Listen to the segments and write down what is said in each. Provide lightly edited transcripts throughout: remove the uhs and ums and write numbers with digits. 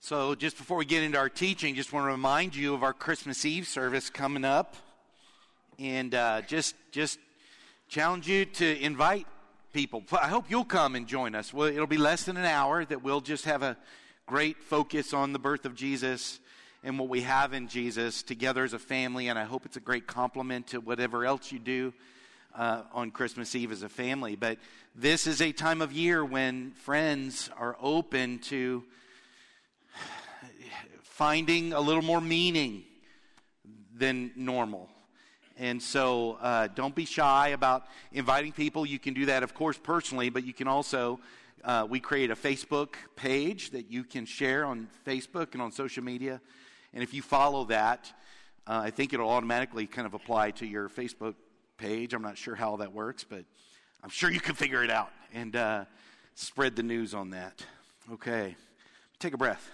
So just before we get into our teaching, just want to remind you of our Christmas Eve service coming up. And just challenge you to invite people. I hope you'll come and join us. Well, it'll be less than an hour that we'll just have a great focus on the birth of Jesus and what we have in Jesus together as a family. And I hope it's a great complement to whatever else you do on Christmas Eve as a family. But this is a time of year when friends are open to finding a little more meaning than normal. And so don't be shy about inviting people. You can do that, of course, personally, but you can also, we create a Facebook page that you can share on Facebook and on social media. And if you follow that, I think it'll automatically kind of apply to your Facebook page. I'm not sure how that works, but I'm sure you can figure it out and spread the news on that. Okay, take a breath.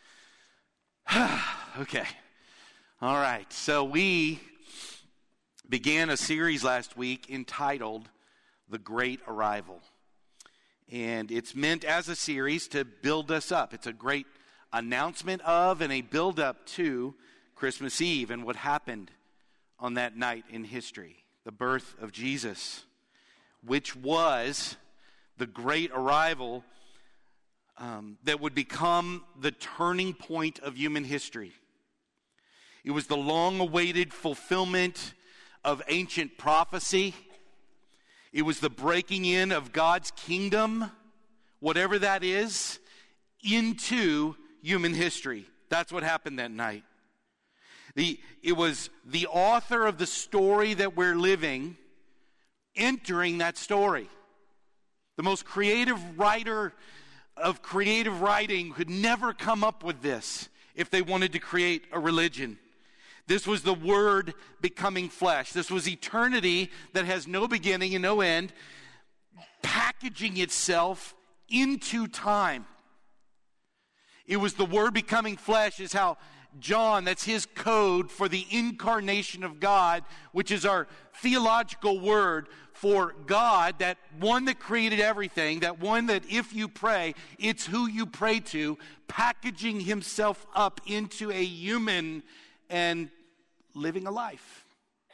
Okay. All right. So we began a series last week entitled The Great Arrival. And it's meant as a series to build us up. It's a great announcement of and a build up to Christmas Eve and what happened on that night in history. The birth of Jesus, which was the great arrival that would become the turning point of human history. It was the long-awaited fulfillment of ancient prophecy. It was the breaking in of God's kingdom, whatever that is, into human history. That's what happened that night. It was the author of the story that we're living entering that story. The most creative writer of creative writing could never come up with this if they wanted to create a religion. This was the Word becoming flesh. This was eternity that has no beginning and no end, packaging itself into time. It was the Word becoming flesh is how John, that's his code for the incarnation of God, which is our theological word for God, that one that created everything, that one that if you pray, it's who you pray to, packaging himself up into a human and living a life.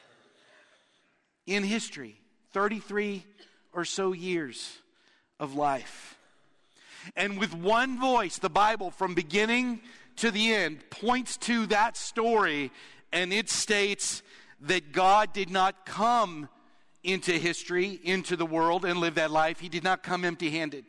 In history, 33 or so years of life. And with one voice, the Bible from beginning to the end points to that story, and it states that God did not come into history, into the world, and live that life. He did not come empty-handed.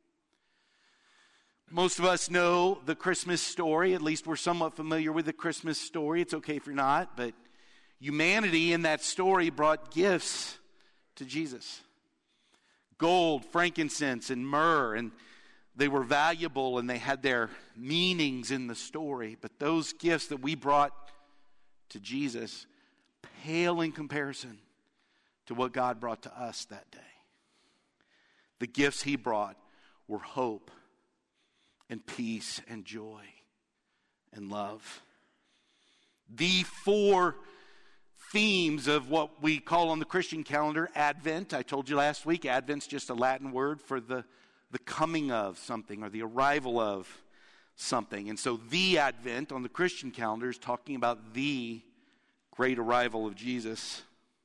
Most of us know the Christmas story. At least we're somewhat familiar with the Christmas story. It's okay if you're not, but humanity in that story brought gifts to Jesus. Gold, frankincense, and myrrh, and they were valuable and they had their meanings in the story. But those gifts that we brought to Jesus pale in comparison to what God brought to us that day. The gifts he brought were hope and peace and joy and love. The four themes of what we call on the Christian calendar Advent. I told you last week, Advent's just a Latin word for the coming of something or the arrival of something. And so the Advent on the Christian calendar is talking about the great arrival of Jesus.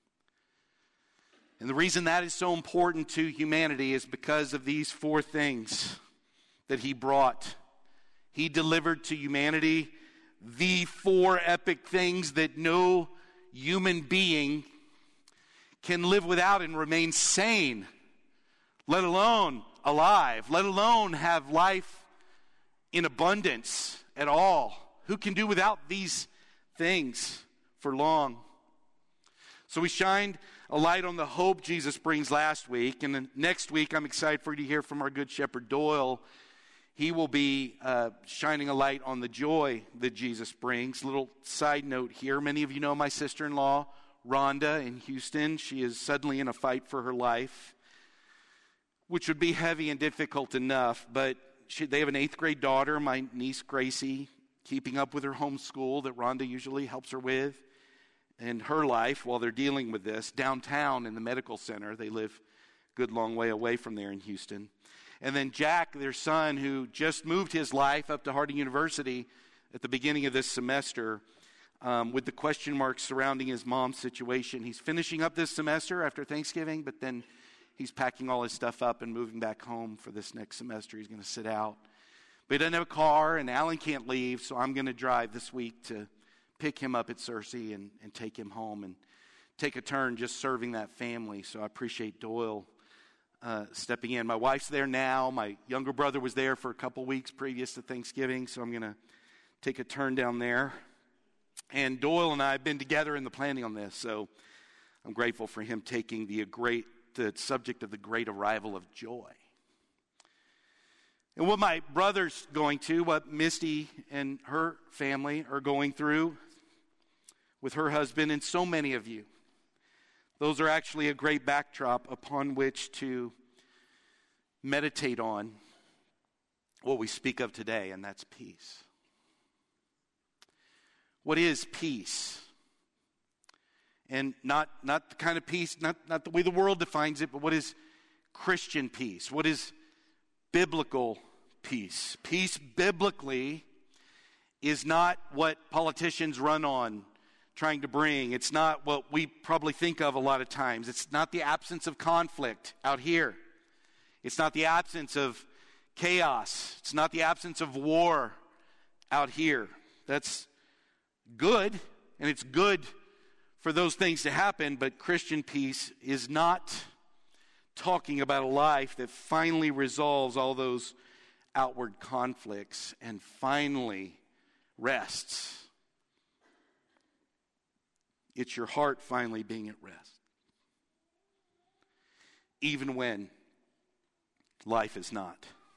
And the reason that is so important to humanity is because of these four things that he brought. He delivered to humanity the four epic things that no human being can live without and remain sane, let alone alive, let alone have life in abundance at all. Who can do without these things for long? So we shined a light on the hope Jesus brings last week, and then next week I'm excited for you to hear from our good shepherd Doyle. He will be shining a light on the joy that Jesus brings. Little side note here, many of you know my sister-in-law Rhonda in Houston. She is suddenly in a fight for her life, which would be heavy and difficult enough, but they have an 8th grade daughter, my niece Gracie, keeping up with her homeschool that Rhonda usually helps her with, and her life while they're dealing with this. Downtown in the medical center, they live a good long way away from there in Houston. And then Jack, their son, who just moved his life up to Harding University at the beginning of this semester, with the question marks surrounding his mom's situation. He's finishing up this semester after Thanksgiving, but then he's packing all his stuff up and moving back home for this next semester. He's going to sit out. But he doesn't have a car, and Alan can't leave, so I'm going to drive this week to pick him up at Searcy and take him home and take a turn just serving that family. So I appreciate Doyle stepping in. My wife's there now. My younger brother was there for a couple weeks previous to Thanksgiving, so I'm going to take a turn down there. And Doyle and I have been together in the planning on this, so I'm grateful for him taking the subject of the great arrival of joy. And what my brother's going to, what Misty and her family are going through with her husband and so many of you, those are actually a great backdrop upon which to meditate on what we speak of today, and that's peace. What is peace? And not the kind of peace, not the way the world defines it, but what is Christian peace? What is biblical peace? Peace biblically is not what politicians run on trying to bring. It's not what we probably think of a lot of times. It's not the absence of conflict out here. It's not the absence of chaos. It's not the absence of war out here. That's good, and it's good for those things to happen, but Christian peace is not talking about a life that finally resolves all those outward conflicts and finally rests. It's your heart finally being at rest, even when life is not.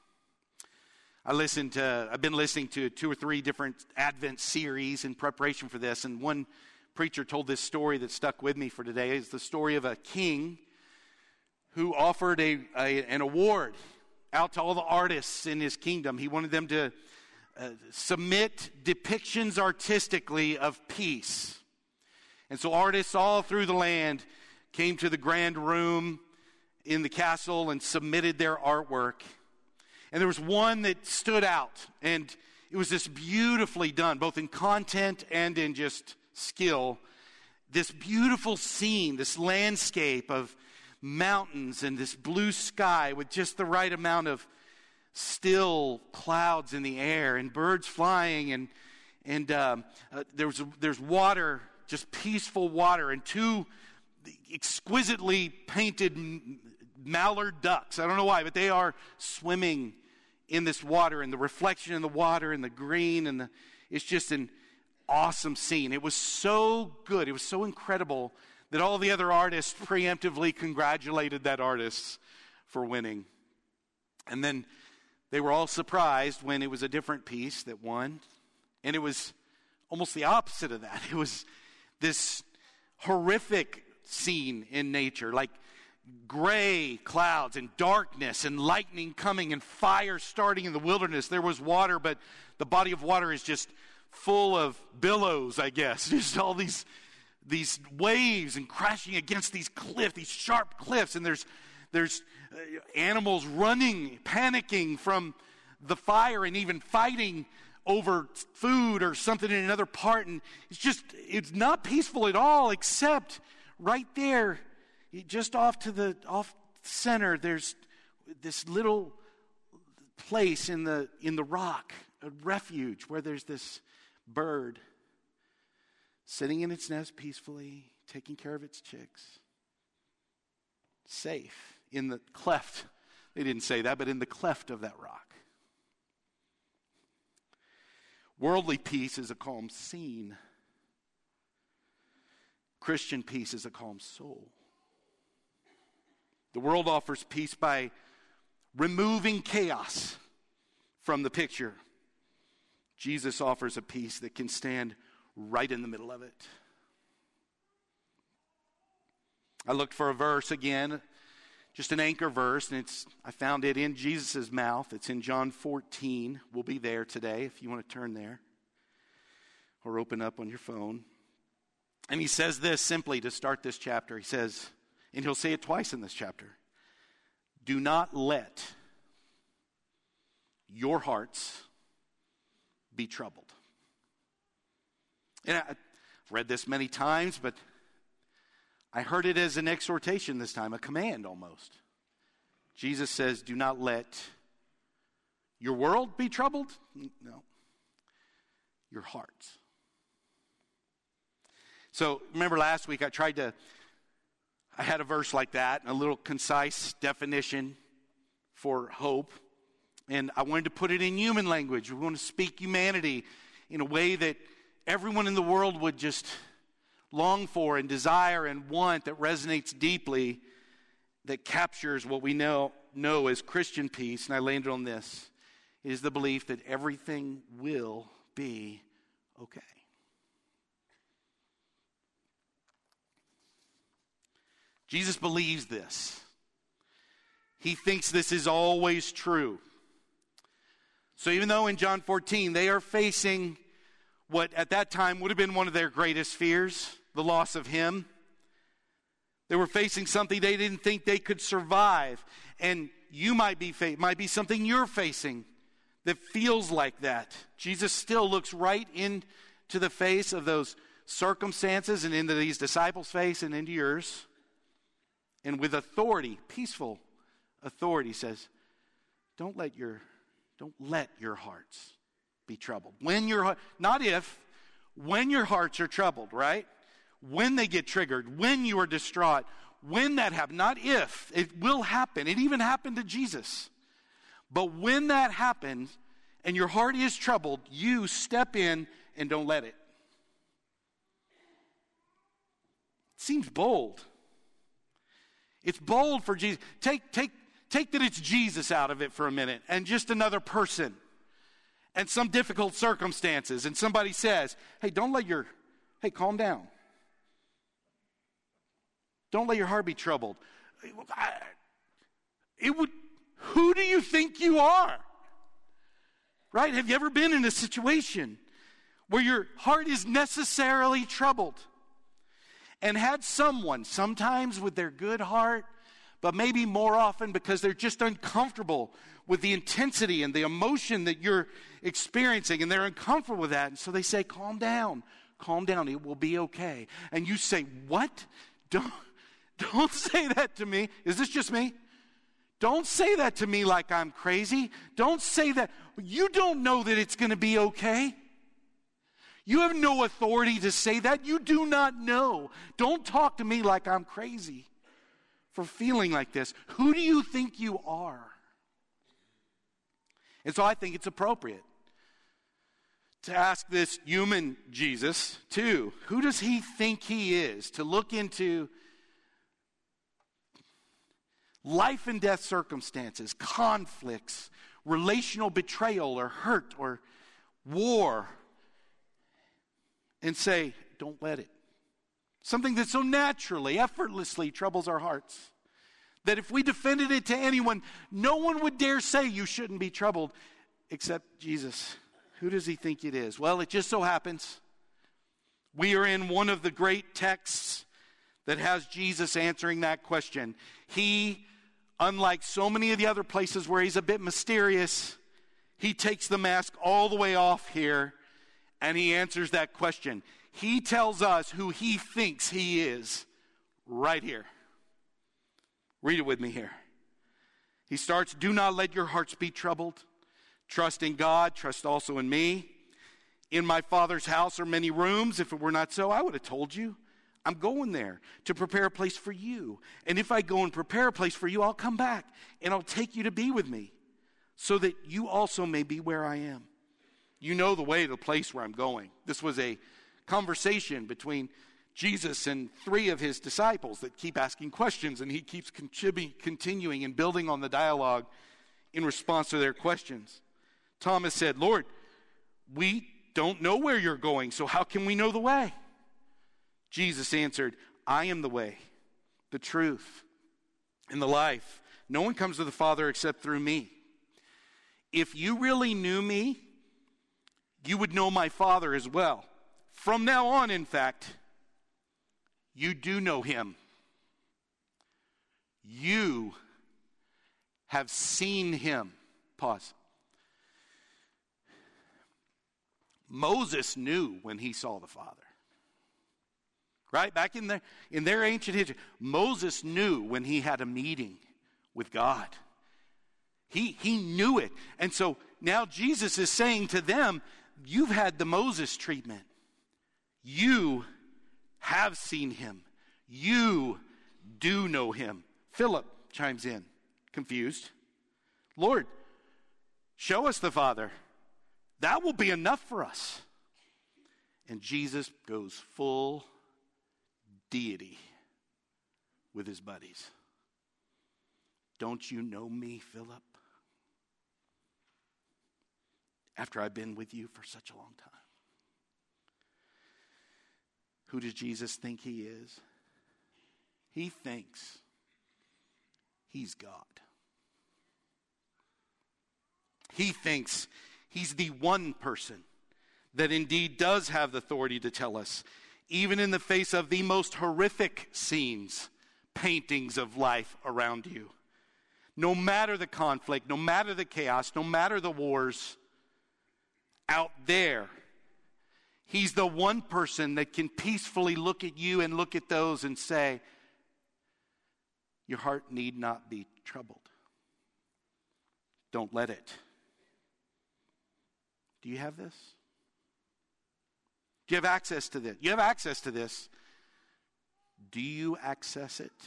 I've been listening to 2 or 3 different Advent series in preparation for this, and one preacher told this story that stuck with me for today. It's the story of a king who offered an award out to all the artists in his kingdom. He wanted them to submit depictions artistically of peace. And so artists all through the land came to the grand room in the castle and submitted their artwork. And there was one that stood out, and it was just beautifully done, both in content and in just skill. This beautiful scene, this landscape of mountains and this blue sky with just the right amount of still clouds in the air and birds flying, and there's water, just peaceful water, and 2 exquisitely painted mallard ducks. I don't know why, but they are swimming in this water, and the reflection in the water and the green, and it's just an awesome scene. It was so good. It was so incredible that all the other artists preemptively congratulated that artist for winning. And then they were all surprised when it was a different piece that won. And it was almost the opposite of that. It was this horrific scene in nature, like gray clouds and darkness and lightning coming and fire starting in the wilderness. There was water, but the body of water is just full of billows, I guess. Just all these waves and crashing against these cliffs, these sharp cliffs, and there's animals running, panicking from the fire and even fighting over food or something in another part. And it's not peaceful at all, except right there, just off center, there's this little place in the rock, a refuge, where there's this bird sitting in its nest peacefully, taking care of its chicks, safe in the cleft. They didn't say that, but in the cleft of that rock. Worldly peace is a calm scene. Christian peace is a calm soul. The world offers peace by removing chaos from the picture. Jesus offers a peace that can stand right in the middle of it. I looked for a verse again, just an anchor verse, and I found it in Jesus' mouth. It's in John 14. We'll be there today if you want to turn there or open up on your phone. And he says this simply to start this chapter. He says, and he'll say it twice in this chapter, do not let your hearts be troubled. And I've read this many times, but I heard it as an exhortation this time, a command almost. Jesus says, do not let your world be troubled. No, your hearts. So remember last week I had a verse like that, a little concise definition for hope. And I wanted to put it in human language. We want to speak humanity in a way that everyone in the world would just long for and desire and want, that resonates deeply, that captures what we know as Christian peace. And I landed on this. It is the belief that everything will be okay. Jesus believes this. He thinks this is always true. So even though in John 14 they are facing what at that time would have been one of their greatest fears, the loss of him, they were facing something they didn't think they could survive. And you might be something you're facing that feels like that. Jesus still looks right into the face of those circumstances and into these disciples' face and into yours. And with authority, peaceful authority, says, don't let your hearts be troubled. When your hearts are troubled, right? When they get triggered, when you are distraught, when that happens, not if, it will happen. It even happened to Jesus. But when that happens and your heart is troubled, you step in and don't let it. It seems bold. It's bold for Jesus. Take that it's Jesus out of it for a minute and just another person and some difficult circumstances. And somebody says, hey, calm down. Don't let your heart be troubled. Who do you think you are? Right? Have you ever been in a situation where your heart is necessarily troubled and had someone, sometimes with their good heart, but maybe more often because they're just uncomfortable with the intensity and the emotion that you're experiencing, and they're uncomfortable with that, and so they say, calm down, it will be okay. And you say, what? Don't say that to me. Is this just me? Don't say that to me like I'm crazy. Don't say that. You don't know that it's going to be okay. You have no authority to say that. You do not know. Don't talk to me like I'm crazy for feeling like this. Who do you think you are? And so I think it's appropriate to ask this human Jesus, too. Who does he think he is? To look into life and death circumstances, conflicts, relational betrayal or hurt or war, and say, don't let it. Something that so naturally, effortlessly troubles our hearts, that if we defended it to anyone, no one would dare say you shouldn't be troubled except Jesus. Who does he think it is? Well, it just so happens we are in one of the great texts that has Jesus answering that question. He, unlike so many of the other places where he's a bit mysterious, he takes the mask all the way off here and he answers that question. He tells us who he thinks he is right here. Read it with me here. He starts, do not let your hearts be troubled. Trust in God, trust also in me. In my Father's house are many rooms. If it were not so, I would have told you. I'm going there to prepare a place for you. And if I go and prepare a place for you, I'll come back and I'll take you to be with me so that you also may be where I am. You know the way to the place where I'm going. This was a conversation between Jesus and three of his disciples that keep asking questions, and he keeps continuing and building on the dialogue in response to their questions. Thomas said, Lord, we don't know where you're going, so how can we know the way? Jesus answered, I am the way, the truth, and the life. No one comes to the Father except through me. If you really knew me, you would know my Father as well. From now on, in fact, you do know him. You have seen him. Pause. Moses knew when he saw the Father. Right? Back in their ancient history, Moses knew when he had a meeting with God. He knew it. And so now Jesus is saying to them, you've had the Moses treatment. You have seen him. You do know him. Philip chimes in, confused. Lord, show us the Father. That will be enough for us. And Jesus goes full deity with his buddies. Don't you know me, Philip? After I've been with you for such a long time. Who does Jesus think he is? He thinks he's God. He thinks he's the one person that indeed does have the authority to tell us, even in the face of the most horrific scenes, paintings of life around you. No matter the conflict, no matter the chaos, no matter the wars out there, he's the one person that can peacefully look at you and look at those and say, your heart need not be troubled. Don't let it. Do you have this? Do you have access to this? You have access to this. Do you access it?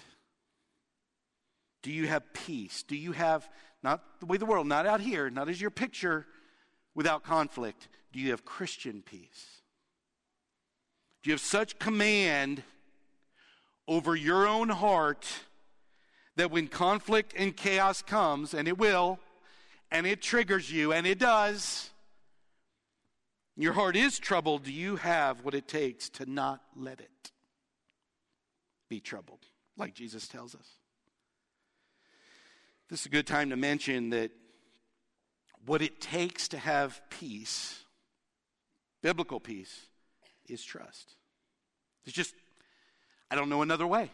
Do you have peace? Do you have, not the way of the world, not out here, not as your picture, without conflict? Do you have Christian peace? Do you have such command over your own heart that when conflict and chaos comes, and it will, and it triggers you, and it does, your heart is troubled, do you have what it takes to not let it be troubled, like Jesus tells us? This is a good time to mention that what it takes to have peace, biblical peace, is trust. It's just, I don't know another way.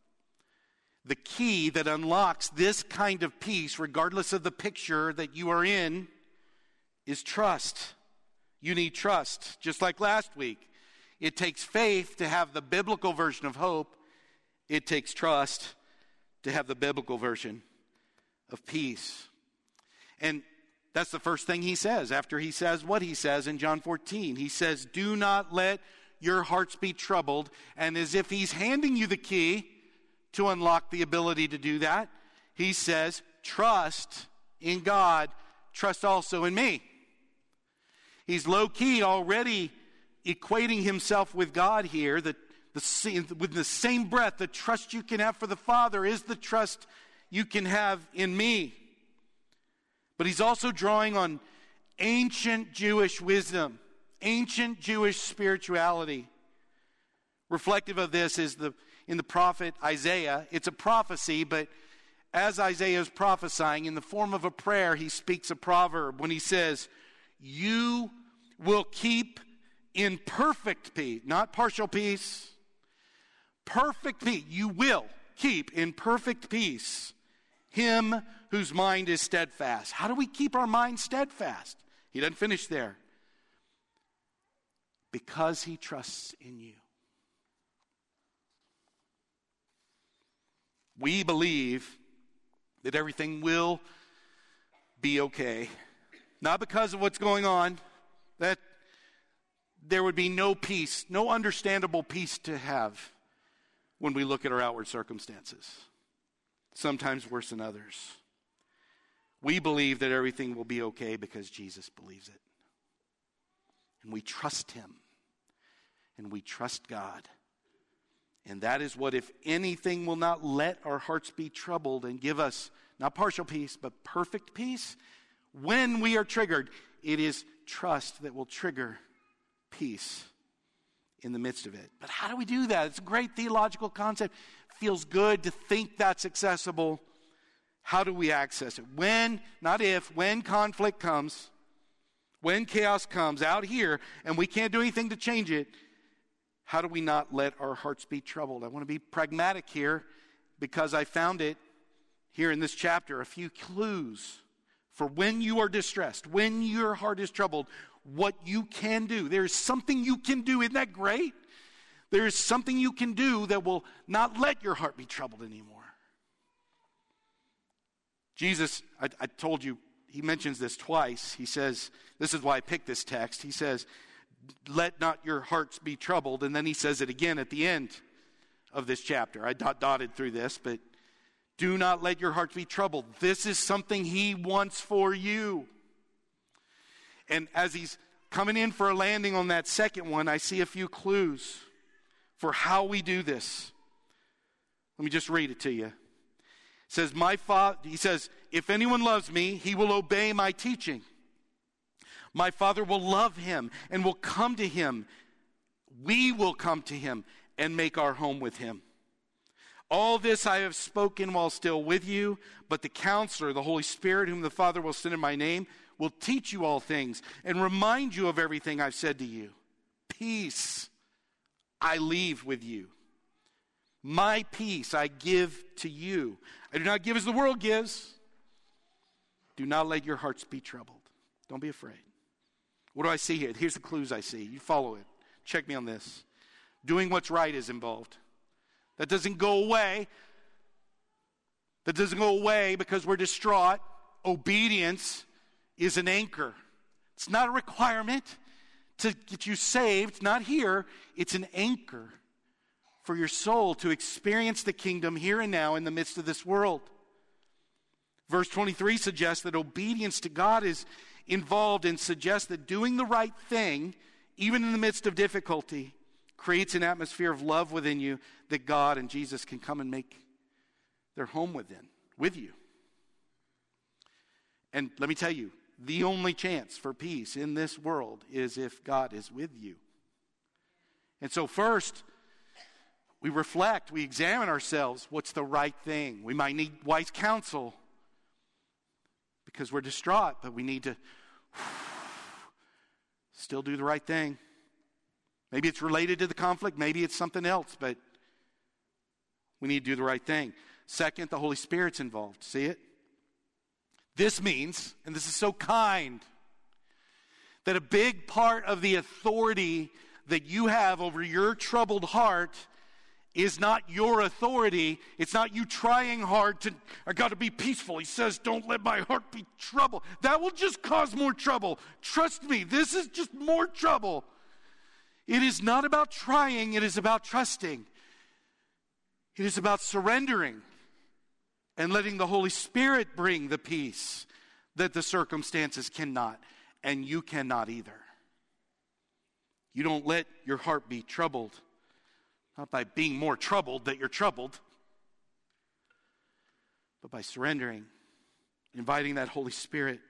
The key that unlocks this kind of peace, regardless of the picture that you are in, is trust. You need trust. Just like last week, it takes faith to have the biblical version of hope. It takes trust to have the biblical version of peace. And that's the first thing he says after he says what he says in John 14. He says, do not let your hearts be troubled. And as if he's handing you the key to unlock the ability to do that, he says, trust in God, trust also in me. He's low-key already equating himself with God here. With the same breath, the trust you can have for the Father is the trust you can have in me. But he's also drawing on ancient Jewish wisdom, ancient Jewish spirituality. Reflective of this is in the prophet Isaiah. It's a prophecy, but as Isaiah is prophesying, in the form of a prayer, he speaks a proverb when he says, you will keep in perfect peace, not partial peace, perfect peace. You will keep in perfect peace him whose mind is steadfast. How do we keep our mind steadfast? He doesn't finish there. Because he trusts in you. We believe that everything will be okay. Not because of what's going on, that there would be no peace, no understandable peace to have when we look at our outward circumstances. Sometimes worse than others. We believe that everything will be okay because Jesus believes it. And we trust him. And we trust God. And that is what, if anything, will not let our hearts be troubled and give us not partial peace, but perfect peace. When we are triggered, it is trust that will trigger peace in the midst of it. But how do we do that? It's a great theological concept. Feels good to think that's accessible. How do we access it? When, not if, when conflict comes, when chaos comes out here and we can't do anything to change it, how do we not let our hearts be troubled? I want to be pragmatic here because I found it here in this chapter, a few clues for when you are distressed, when your heart is troubled, what you can do. There's something you can do. Isn't that great? There's something you can do that will not let your heart be troubled anymore. Jesus, I told you, he mentions this twice. He says, this is why I picked this text. He says, let not your hearts be troubled. And then he says it again at the end of this chapter. I dotted through this, but do not let your hearts be troubled. This is something he wants for you. And as he's coming in for a landing on that second one, I see a few clues for how we do this. Let me just read it to you. It says, he says, if anyone loves me, he will obey my teaching. My Father will love him and will come to him. We will come to him and make our home with him. All this I have spoken while still with you, but the Counselor, the Holy Spirit, whom the Father will send in my name, will teach you all things and remind you of everything I've said to you. Peace I leave with you. My peace I give to you. I do not give as the world gives. Do not let your hearts be troubled. Don't be afraid. What do I see here? Here's the clues I see. You follow it. Check me on this. Doing what's right is involved. That doesn't go away. That doesn't go away because we're distraught. Obedience is an anchor. It's not a requirement to get you saved. It's not here. It's an anchor for your soul to experience the kingdom here and now in the midst of this world. Verse 23 suggests that obedience to God is involved and suggests that doing the right thing, even in the midst of difficulty, creates an atmosphere of love within you that God and Jesus can come and make their home with you. And let me tell you, the only chance for peace in this world is if God is with you. And so first, we reflect, we examine ourselves. What's the right thing? We might need wise counsel because we're distraught, but we need to still do the right thing. Maybe it's related to the conflict, maybe it's something else, but we need to do the right thing. Second, the Holy Spirit's involved. See it? This means, and this is so kind, that a big part of the authority that you have over your troubled heart is not your authority. It's not you trying hard to, I got to be peaceful. He says, don't let my heart be troubled. That will just cause more trouble. Trust me, this is just more trouble. It is not about trying, it is about trusting. It is about surrendering and letting the Holy Spirit bring the peace that the circumstances cannot, and you cannot either. You don't let your heart be troubled, not by being more troubled that you're troubled, but by surrendering, inviting that Holy Spirit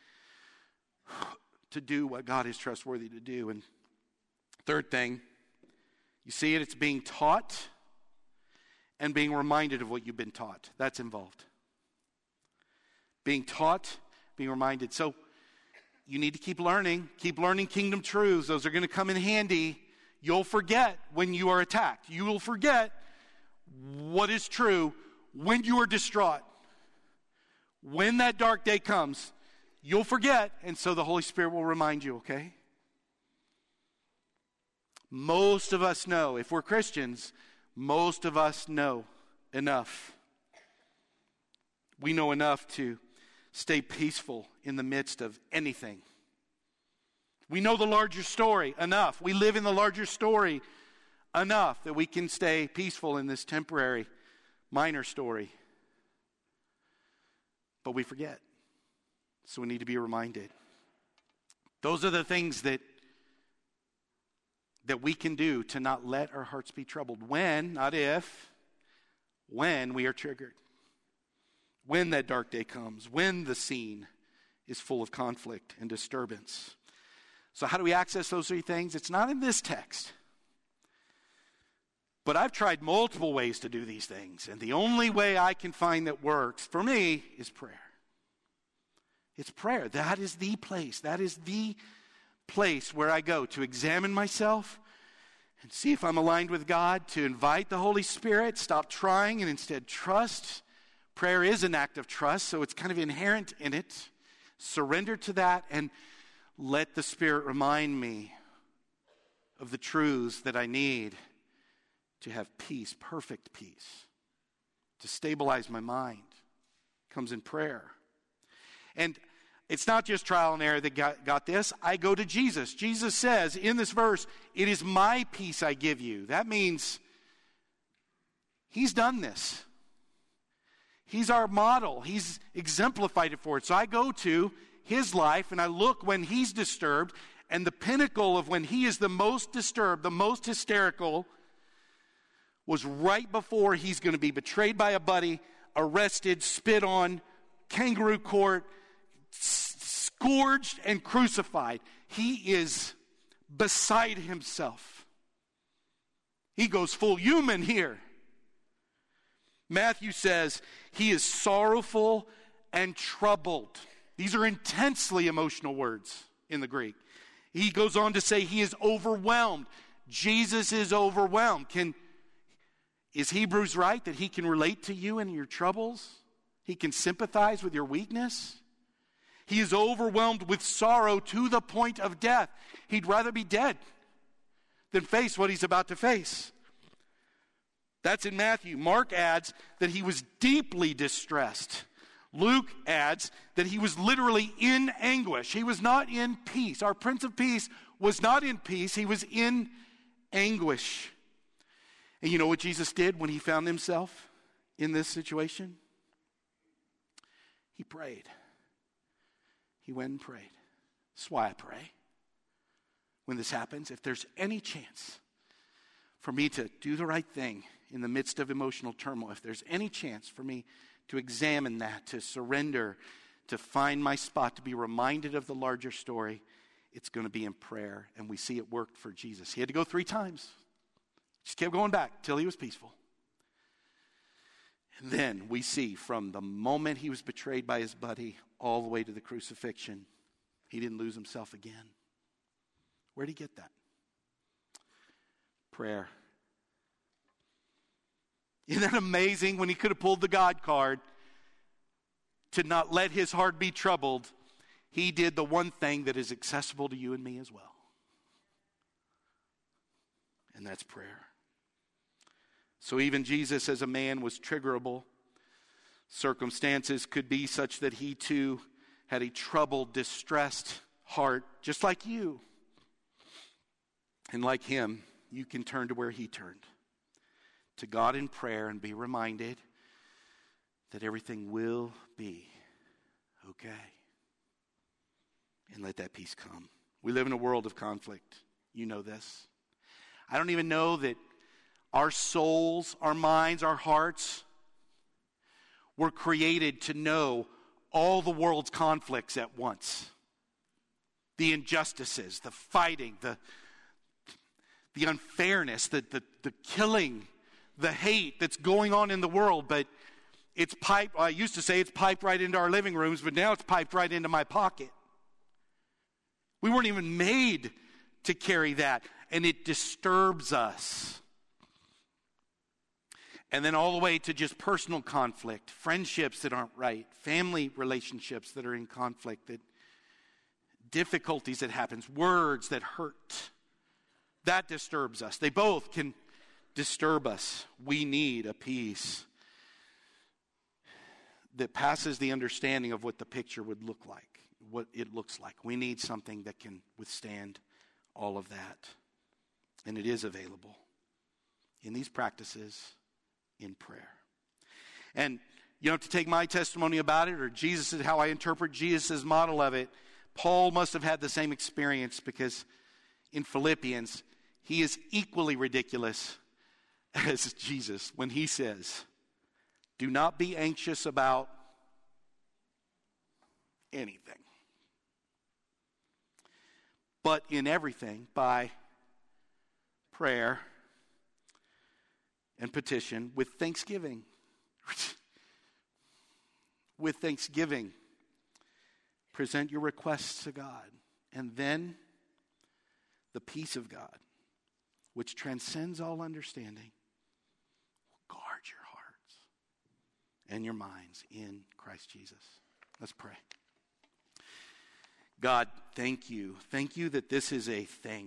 to do what God is trustworthy to do. And third thing, you see it, it's being taught and being reminded of what you've been taught. That's involved. Being taught, being reminded. So you need to keep learning kingdom truths. Those are going to come in handy. You'll forget when you are attacked. You will forget what is true when you are distraught. When that dark day comes, you'll forget, and so the Holy Spirit will remind you, okay? Most of us know, if we're Christians, most of us know enough. We know enough to stay peaceful in the midst of anything. We know the larger story enough. We live in the larger story enough that we can stay peaceful in this temporary, minor story. But we forget. So we need to be reminded. Those are the things that we can do to not let our hearts be troubled. When, not if, when we are triggered. When that dark day comes. When the scene is full of conflict and disturbance. So how do we access those three things? It's not in this text. But I've tried multiple ways to do these things. And the only way I can find that works for me is prayer. It's prayer. That is the place. That is the place where I go to examine myself and see if I'm aligned with God, to invite the Holy Spirit, stop trying and instead trust. Prayer is an act of trust, so it's kind of inherent in it. Surrender to that and let the Spirit remind me of the truths that I need to have peace, perfect peace, to stabilize my mind. It comes in prayer. And it's not just trial and error that got this. I go to Jesus. Jesus says in this verse, "It is my peace I give you." That means he's done this. He's our model. He's exemplified it for us. So I go to his life and I look when he's disturbed, and the pinnacle of when he is the most disturbed, the most hysterical, was right before he's going to be betrayed by a buddy, arrested, spit on, kangaroo court, scourged and crucified. He is beside himself. He goes full human here. Matthew says he is sorrowful and troubled. These are intensely emotional words in the Greek. He goes on to say he is overwhelmed. Jesus is overwhelmed. Is Hebrews right that he can relate to you in your troubles? He can sympathize with your weakness? He is overwhelmed with sorrow to the point of death. He'd rather be dead than face what he's about to face. That's in Matthew. Mark adds that he was deeply distressed. Luke adds that he was literally in anguish. He was not in peace. Our Prince of Peace was not in peace. He was in anguish. And you know what Jesus did when he found himself in this situation? He prayed. He went and prayed. That's why I pray. When this happens, if there's any chance for me to do the right thing in the midst of emotional turmoil, if there's any chance for me to examine that, to surrender, to find my spot, to be reminded of the larger story, it's going to be in prayer. And we see it worked for Jesus. He had to go 3 times. Just kept going back till he was peaceful. And then we see from the moment he was betrayed by his buddy all the way to the crucifixion, he didn't lose himself again. Where'd he get that? Prayer. Isn't that amazing when he could have pulled the God card to not let his heart be troubled? He did the one thing that is accessible to you and me as well. And that's prayer. So even Jesus as a man was triggerable. Circumstances could be such that he too had a troubled, distressed heart, just like you. And like him, you can turn to where he turned. To God in prayer and be reminded that everything will be okay. And let that peace come. We live in a world of conflict. You know this. I don't even know that our souls, our minds, our hearts were created to know all the world's conflicts at once. The injustices, the fighting, the unfairness, the killing, the hate that's going on in the world. But it's piped, I used to say it's piped right into our living rooms, but now it's piped right into my pocket. We weren't even made to carry that, and it disturbs us. And then all the way to just personal conflict, friendships that aren't right, family relationships that are in conflict, that difficulties that happens, words that hurt. That disturbs us. They both can disturb us. We need a peace that passes the understanding of what the picture would look like, what it looks like. We need something that can withstand all of that. And it is available in these practices, in prayer. And you don't have to take my testimony about it or Jesus, how I interpret Jesus' model of it. Paul must have had the same experience, because in Philippians, he is equally ridiculous as Jesus when he says, do not be anxious about anything, but in everything, by prayer and petition, with thanksgiving. With thanksgiving, present your requests to God. And then the peace of God, which transcends all understanding, will guard your hearts and your minds in Christ Jesus. Let's pray. God, thank you. Thank you that this is a thing.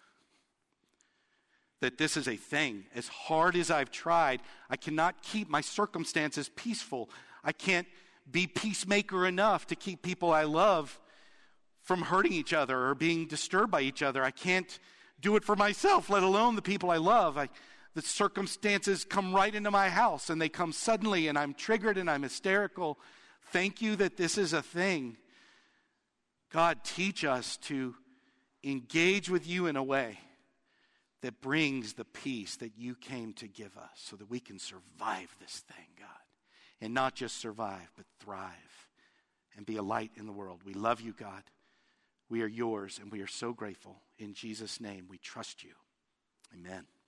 That this is a thing. As hard as I've tried, I cannot keep my circumstances peaceful. I can't be peacemaker enough to keep people I love from hurting each other or being disturbed by each other. I can't do it for myself, let alone the people I love. The circumstances come right into my house, and they come suddenly, and I'm triggered and I'm hysterical. Thank you that this is a thing. God, teach us to engage with you in a way that brings the peace that you came to give us so that we can survive this thing, God. And not just survive, but thrive and be a light in the world. We love you, God. We are yours, and we are so grateful. In Jesus' name, we trust you. Amen.